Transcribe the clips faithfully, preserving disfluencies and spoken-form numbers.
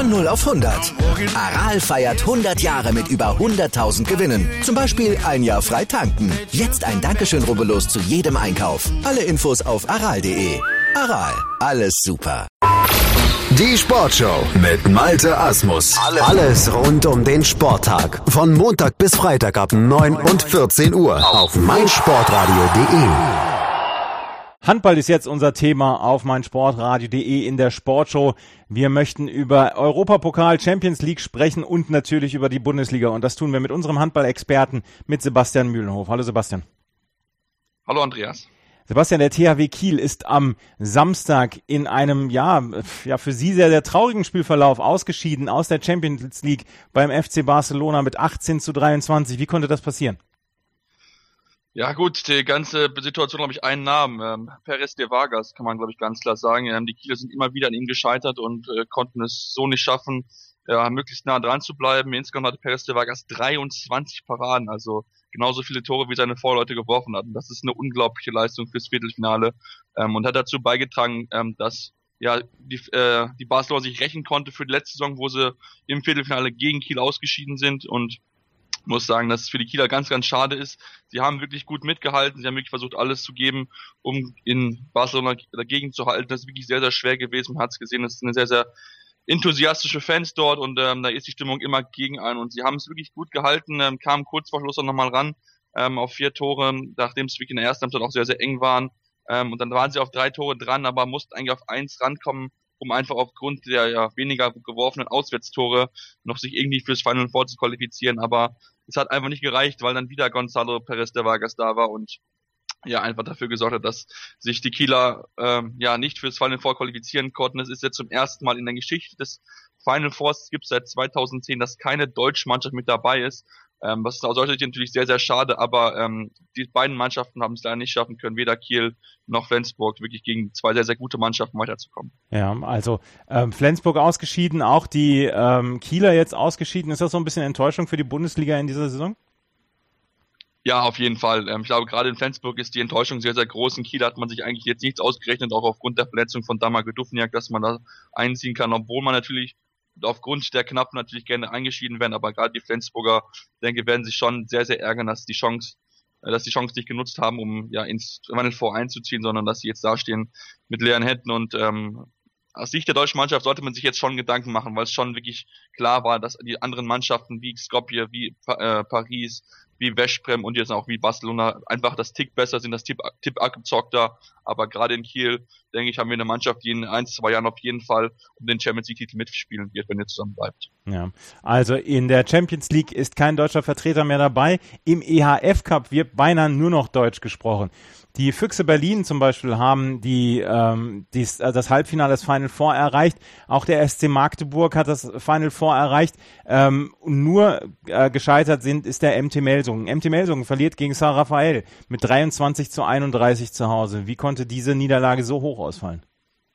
Von null auf hundert. Aral feiert hundert Jahre mit über hunderttausend Gewinnen. Zum Beispiel ein Jahr frei tanken. Jetzt ein Dankeschön, rubbellos zu jedem Einkauf. Alle Infos auf aral punkt de. Aral, alles super. Die Sportshow mit Malte Asmus. Alles rund um den Sporttag. Von Montag bis Freitag ab neun und vierzehn Uhr auf meinsportradio punkt de. Handball ist jetzt unser Thema auf meinsportradio punkt de in der Sportshow. Wir möchten über Europapokal, Champions League sprechen und natürlich über die Bundesliga. Und das tun wir mit unserem Handball-Experten, mit Sebastian Mühlenhof. Hallo Sebastian. Hallo Andreas. Sebastian, der T H W Kiel ist am Samstag in einem, ja, ja für Sie sehr, sehr traurigen Spielverlauf ausgeschieden aus der Champions League beim F C Barcelona mit achtzehn zu dreiundzwanzig. Wie konnte das passieren? Ja gut, die ganze Situation habe ich einen Namen, ähm, Pérez de Vargas, kann man glaube ich ganz klar sagen. Ähm, die Kieler sind immer wieder an ihm gescheitert und äh, konnten es so nicht schaffen, ja, möglichst nah dran zu bleiben. Insgesamt hatte Pérez de Vargas dreiundzwanzig Paraden, also genauso viele Tore wie seine Vorleute geworfen hatten. Das ist eine unglaubliche Leistung fürs Viertelfinale ähm, und hat dazu beigetragen, ähm, dass ja die, äh, die Barcelona sich rächen konnte für die letzte Saison, wo sie im Viertelfinale gegen Kiel ausgeschieden sind. Und muss sagen, dass es für die Kieler ganz, ganz schade ist. Sie haben wirklich gut mitgehalten, sie haben wirklich versucht, alles zu geben, um in Barcelona dagegen zu halten. Das ist wirklich sehr, sehr schwer gewesen. Man hat es gesehen, es sind eine sehr, sehr enthusiastische Fans dort und ähm, da ist die Stimmung immer gegen einen. Und sie haben es wirklich gut gehalten, ähm, kamen kurz vor Schluss noch mal ran ähm, auf vier Tore, nachdem es wirklich in der ersten Halbzeit auch sehr, sehr eng waren. Ähm, und dann waren sie auf drei Tore dran, aber mussten eigentlich auf eins rankommen, um einfach aufgrund der ja weniger geworfenen Auswärtstore noch sich irgendwie fürs Final Four zu qualifizieren. Aber es hat einfach nicht gereicht, weil dann wieder Gonzalo Pérez de Vargas da war und ja einfach dafür gesorgt hat, dass sich die Kieler ähm, ja nicht fürs Final Four qualifizieren konnten. Es ist jetzt zum ersten Mal in der Geschichte des Final Fours, es gibt seit zweitausendzehn, dass keine deutsche Mannschaft mit dabei ist. Ähm, was ist aus solcher Sicht natürlich sehr, sehr schade, aber ähm, die beiden Mannschaften haben es leider nicht schaffen können, weder Kiel noch Flensburg, wirklich gegen zwei sehr, sehr gute Mannschaften weiterzukommen. Ja, also ähm, Flensburg ausgeschieden, auch die ähm, Kieler jetzt ausgeschieden. Ist das so ein bisschen Enttäuschung für die Bundesliga in dieser Saison? Ja, auf jeden Fall. Ähm, ich glaube, gerade in Flensburg ist die Enttäuschung sehr, sehr groß. In Kiel hat man sich eigentlich jetzt nichts ausgerechnet, auch aufgrund der Verletzung von Damir Dufniak, dass man da einziehen kann, obwohl man natürlich aufgrund der Knappen natürlich gerne eingeschieden werden, aber gerade die Flensburger, denke, werden sich schon sehr, sehr ärgern, dass die Chance, dass die Chance nicht genutzt haben, um ja ins Final Four einzuziehen, sondern dass sie jetzt dastehen mit leeren Händen. Und ähm, aus Sicht der deutschen Mannschaft sollte man sich jetzt schon Gedanken machen, weil es schon wirklich klar war, dass die anderen Mannschaften wie Skopje, wie äh, Paris, wie Veszprem und jetzt auch wie Barcelona einfach das Tick besser sind, das Tipp, Tipp abgezockter. Aber gerade in Kiel, denke ich, haben wir eine Mannschaft, die in ein, zwei Jahren auf jeden Fall um den Champions League Titel mitspielen wird, wenn ihr zusammen bleibt. Ja, also in der Champions League ist kein deutscher Vertreter mehr dabei. Im E H F Cup wird beinahe nur noch Deutsch gesprochen. Die Füchse Berlin zum Beispiel haben die, ähm, dies, äh, das Halbfinale des Final Four erreicht. Auch der S C Magdeburg hat das Final Four erreicht. Ähm, nur äh, gescheitert sind ist der M T Melsungen. M T Melsungen verliert gegen San Rafael mit dreiundzwanzig zu einunddreißig zu Hause. Wie konnte diese Niederlage so hoch ausfallen?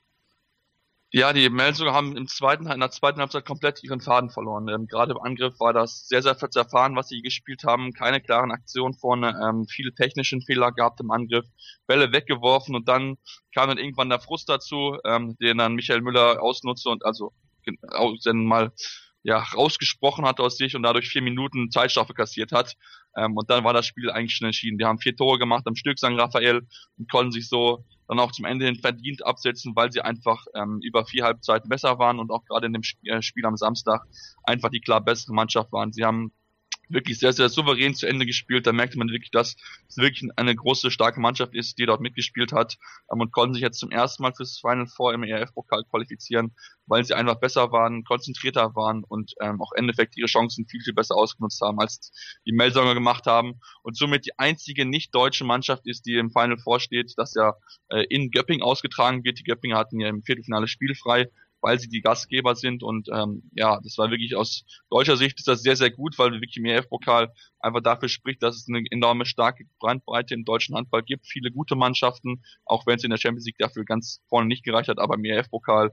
Ja, die Melsungen haben im zweiten, in der zweiten Halbzeit komplett ihren Faden verloren. Ähm, gerade im Angriff war das sehr, sehr zerfahren, was sie gespielt haben. Keine klaren Aktionen vorne, ähm, viele technischen Fehler gehabt im Angriff, Bälle weggeworfen und dann kam dann irgendwann der Frust dazu, ähm, den dann Michael Müller ausnutzte und also dann mal ja rausgesprochen hat aus sich und dadurch vier Minuten Zeitstrafe kassiert hat. Ähm, und dann war das Spiel eigentlich schon entschieden. Die haben vier Tore gemacht am Stück, San Rafael, und konnten sich so dann auch zum Ende hin verdient absetzen, weil sie einfach ähm, über vier Halbzeiten besser waren und auch gerade in dem Spiel am Samstag einfach die klar bessere Mannschaft waren. Sie haben wirklich sehr, sehr souverän zu Ende gespielt. Da merkte man wirklich, dass es wirklich eine große, starke Mannschaft ist, die dort mitgespielt hat, ähm, und konnten sich jetzt zum ersten Mal fürs Final Four im E R F-Pokal qualifizieren, weil sie einfach besser waren, konzentrierter waren und ähm, auch im Endeffekt ihre Chancen viel, viel besser ausgenutzt haben, als die Melsunger gemacht haben und somit die einzige nicht-deutsche Mannschaft ist, die im Final Four steht, das ja äh, in Göppingen ausgetragen wird. Die Göppinger hatten ja im Viertelfinale spielfrei, weil sie die Gastgeber sind und ähm, ja, das war wirklich aus deutscher Sicht ist das sehr, sehr gut, weil wirklich im E R F-Pokal einfach dafür spricht, dass es eine enorme starke Brandbreite im deutschen Handball gibt, viele gute Mannschaften, auch wenn es in der Champions League dafür ganz vorne nicht gereicht hat, aber im E R F-Pokal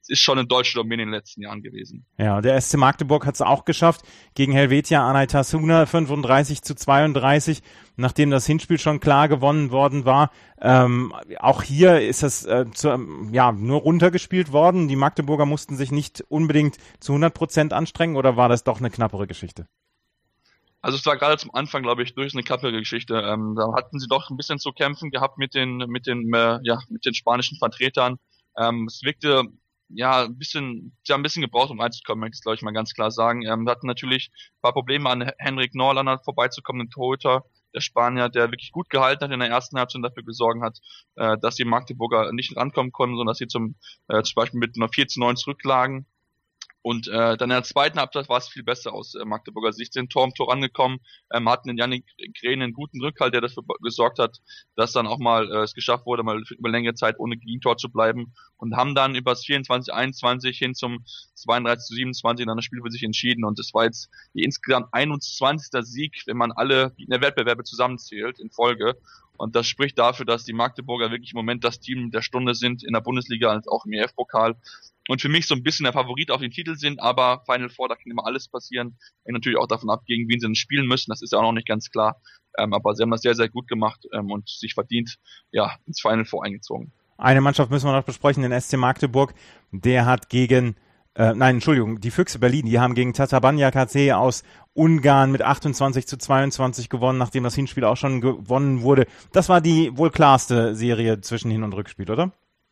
es ist schon eine deutsche Domäne in den letzten Jahren gewesen. Ja, der S C Magdeburg hat es auch geschafft, gegen Helvetia Anaitasuna fünfunddreißig zu zweiunddreißig, nachdem das Hinspiel schon klar gewonnen worden war. Ähm, auch hier ist es äh, zu, ja, nur runtergespielt worden. Die Magdeburger mussten sich nicht unbedingt zu hundert Prozent anstrengen, oder war das doch eine knappere Geschichte? Also es war gerade zum Anfang, glaube ich, durch eine knappere Geschichte. Ähm, da hatten sie doch ein bisschen zu kämpfen gehabt mit den mit den äh, ja mit den spanischen Vertretern. Ähm, es wirkte ja ein bisschen, sie haben ein bisschen gebraucht, um reinzukommen, möchte ich glaube ich mal ganz klar sagen. Ähm, hatten natürlich ein paar Probleme an Henrik Norlander vorbeizukommen, den Torhüter, der Spanier, der wirklich gut gehalten hat in der ersten Halbzeit und dafür gesorgt hat, äh, dass die Magdeburger nicht rankommen konnten, sondern dass sie zum äh, zum Beispiel mit einer vier zu neun zurücklagen. Und äh, dann in der zweiten Halbzeit war es viel besser aus äh, Magdeburger Sicht. Sind Tor um Tor rangekommen, ähm, hatten den Yannick Green einen guten Rückhalt, der dafür gesorgt hat, dass dann auch mal äh, es geschafft wurde, mal über längere Zeit ohne Gegentor zu bleiben. Und haben dann über das vierundzwanzig einundzwanzig hin zum zweiunddreißig zu siebenundzwanzig dann das Spiel für sich entschieden. Und das war jetzt die insgesamt einundzwanzigste Sieg, wenn man alle der Wettbewerbe zusammenzählt in Folge. Und das spricht dafür, dass die Magdeburger wirklich im Moment das Team der Stunde sind in der Bundesliga als auch im E F-Pokal. Und für mich so ein bisschen der Favorit auf den Titel sind, aber Final Four, da kann immer alles passieren. Hängt natürlich auch davon ab, gegen wen sie denn spielen müssen, das ist ja auch noch nicht ganz klar. Ähm, aber sie haben das sehr, sehr gut gemacht ähm, und sich verdient ja ins Final Four eingezogen. Eine Mannschaft müssen wir noch besprechen, den S C Magdeburg. Der hat gegen, äh, nein, Entschuldigung, die Füchse Berlin, die haben gegen Tatabanya K C aus Ungarn mit achtundzwanzig zu zweiundzwanzig gewonnen, nachdem das Hinspiel auch schon gewonnen wurde. Das war die wohl klarste Serie zwischen Hin- und Rückspiel, oder?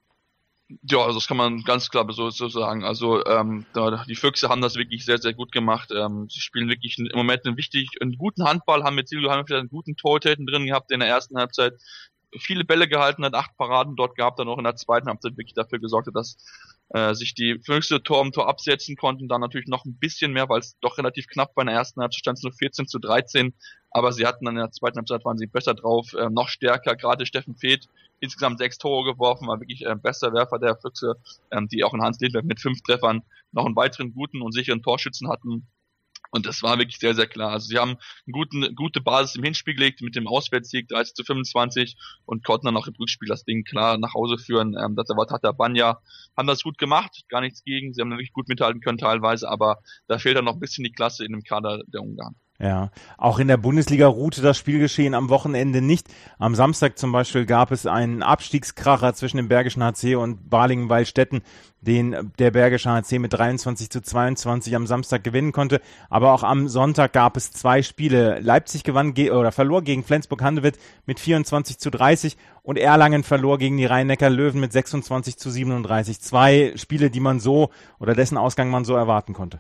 Ja, also das kann man ganz klar so, so sagen. Also ähm, da, die Füchse haben das wirklich sehr, sehr gut gemacht. Ähm, sie spielen wirklich im Moment einen wichtig, einen guten Handball, haben mit Silvio Hammerfeld einen guten Torhüter drin gehabt in der ersten Halbzeit. Viele Bälle gehalten hat, acht Paraden dort gehabt, dann auch in der zweiten Halbzeit wirklich dafür gesorgt hat, dass äh, sich die Füchse Tor um Tor absetzen konnten. Dann natürlich noch ein bisschen mehr, weil es doch relativ knapp war in der ersten Halbzeit, stand es nur vierzehn zu dreizehn. Aber sie hatten dann in der zweiten Halbzeit, waren sie besser drauf, äh, noch stärker. Gerade Steffen Feeth, insgesamt sechs Tore geworfen, war wirklich äh, bester Werfer der Füchse, ähm, die auch in Hans Lindberg mit fünf Treffern noch einen weiteren guten und sicheren Torschützen hatten. Und das war wirklich sehr, sehr klar. Also sie haben eine guten, gute Basis im Hinspiel gelegt mit dem Auswärtssieg dreißig zu fünfundzwanzig und konnten dann auch im Rückspiel das Ding klar nach Hause führen. Ähm, das war Tatabanya, haben das gut gemacht, gar nichts gegen. Sie haben wirklich gut mithalten können teilweise, aber da fehlt dann noch ein bisschen die Klasse in dem Kader der Ungarn. Ja, auch in der Bundesliga ruhte das Spielgeschehen am Wochenende nicht. Am Samstag zum Beispiel gab es einen Abstiegskracher zwischen dem Bergischen H C und Balingen-Waldstätten, den der Bergische H C mit dreiundzwanzig zu zweiundzwanzig am Samstag gewinnen konnte. Aber auch am Sonntag gab es zwei Spiele. Leipzig gewann ge- oder verlor gegen Flensburg-Handewitt mit vierundzwanzig zu dreißig und Erlangen verlor gegen die Rhein-Neckar-Löwen mit sechsundzwanzig zu siebenunddreißig. Zwei Spiele, die man so oder dessen Ausgang man so erwarten konnte.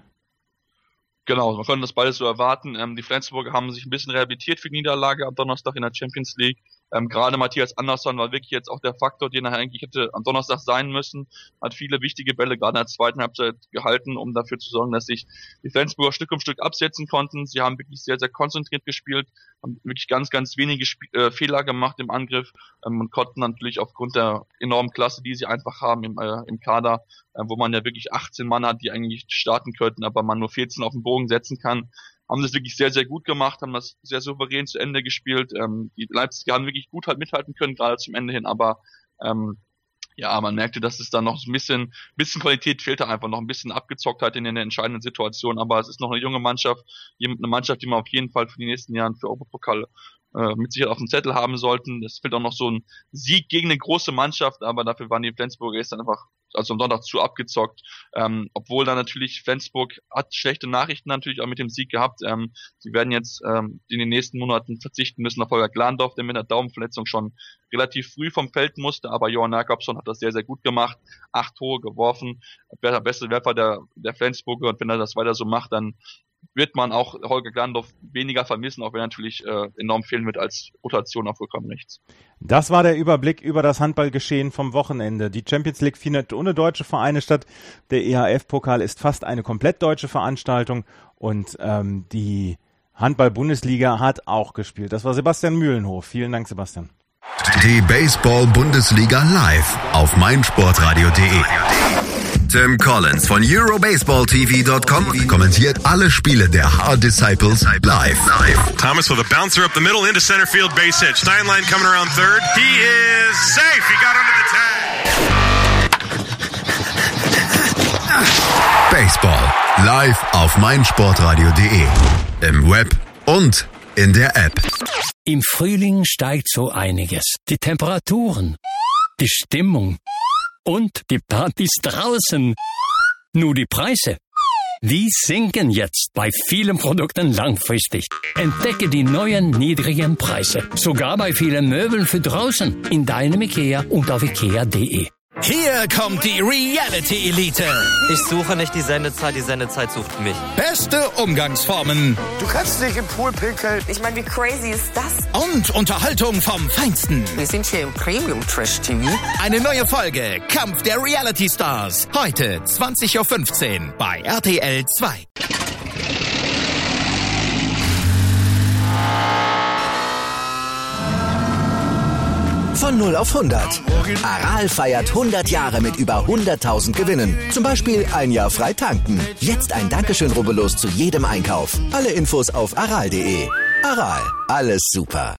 Genau, man konnte das beides so erwarten. Ähm, die Flensburger haben sich ein bisschen rehabilitiert für die Niederlage am Donnerstag in der Champions League. Ähm, gerade Matthias Andersson war wirklich jetzt auch der Faktor, den er eigentlich hätte am Donnerstag sein müssen. Hat viele wichtige Bälle gerade in der zweiten Halbzeit gehalten, um dafür zu sorgen, dass sich die Flensburger Stück um Stück absetzen konnten. Sie haben wirklich sehr, sehr konzentriert gespielt, haben wirklich ganz, ganz wenige Sp- äh, Fehler gemacht im Angriff ähm, und konnten natürlich aufgrund der enormen Klasse, die sie einfach haben im, äh, im Kader, äh, wo man ja wirklich achtzehn Mann hat, die eigentlich starten könnten, aber man nur vierzehn auf den Bogen setzen kann, haben das wirklich sehr, sehr gut gemacht, haben das sehr souverän zu Ende gespielt. Ähm, die Leipziger haben wirklich gut halt mithalten können, gerade zum Ende hin, aber ähm, ja, man merkte, dass es da noch so ein bisschen, bisschen Qualität fehlte einfach, noch ein bisschen Abgezocktheit in den entscheidenden Situationen, aber es ist noch eine junge Mannschaft, eine Mannschaft, die man auf jeden Fall für die nächsten Jahre für Europapokal äh, mit Sicherheit auf dem Zettel haben sollten. Es fehlt auch noch so ein Sieg gegen eine große Mannschaft, aber dafür waren die Flensburger gestern einfach, also am Sonntag zu abgezockt, ähm, obwohl dann natürlich Flensburg hat schlechte Nachrichten natürlich auch mit dem Sieg gehabt. Ähm, sie werden jetzt ähm, in den nächsten Monaten verzichten müssen auf Holger Glandorf, der mit einer Daumenverletzung schon relativ früh vom Feld musste, aber Johann Jakobsson hat das sehr, sehr gut gemacht, acht Tore geworfen, der beste Werfer der, der Flensburger, und wenn er das weiter so macht, dann wird man auch Holger Glandorf weniger vermissen, auch wenn er natürlich äh, enorm fehlen wird als Rotation auf vollkommen rechts. Das war der Überblick über das Handballgeschehen vom Wochenende. Die Champions League findet ohne deutsche Vereine statt. Der E H F-Pokal ist fast eine komplett deutsche Veranstaltung und ähm, die Handball-Bundesliga hat auch gespielt. Das war Sebastian Mühlenhof. Vielen Dank, Sebastian. Die Baseball-Bundesliga live auf meinsportradio punkt de. Tim Collins von Eurobaseball T V Punkt com kommentiert alle Spiele der Hard Disciples live. Thomas with a bouncer up the middle into center field, base hit. Steinlein coming around third. He is safe. He got under the tag. Baseball live auf meinsportradio punkt de, im Web und in der App. Im Frühling steigt so einiges. Die Temperaturen, die Stimmung und die Partys draußen. Nur die Preise, die sinken jetzt bei vielen Produkten langfristig. Entdecke die neuen niedrigen Preise. Sogar bei vielen Möbeln für draußen in deinem IKEA und auf ikea punkt de. Hier kommt die Reality Elite. Ich suche nicht die Sendezeit, die Sendezeit sucht mich. Beste Umgangsformen. Du kannst nicht im Pool pinkeln. Ich meine, wie crazy ist das? Und Unterhaltung vom Feinsten. Wir sind hier im Premium Trash T V. Eine neue Folge Kampf der Reality Stars. Heute zwanzig Uhr fünfzehn bei R T L zwei. Von null auf hundert. Aral feiert hundert Jahre mit über hunderttausend Gewinnen. Zum Beispiel ein Jahr frei tanken. Jetzt ein Dankeschön, rubbellos zu jedem Einkauf. Alle Infos auf aral punkt de. Aral, alles super.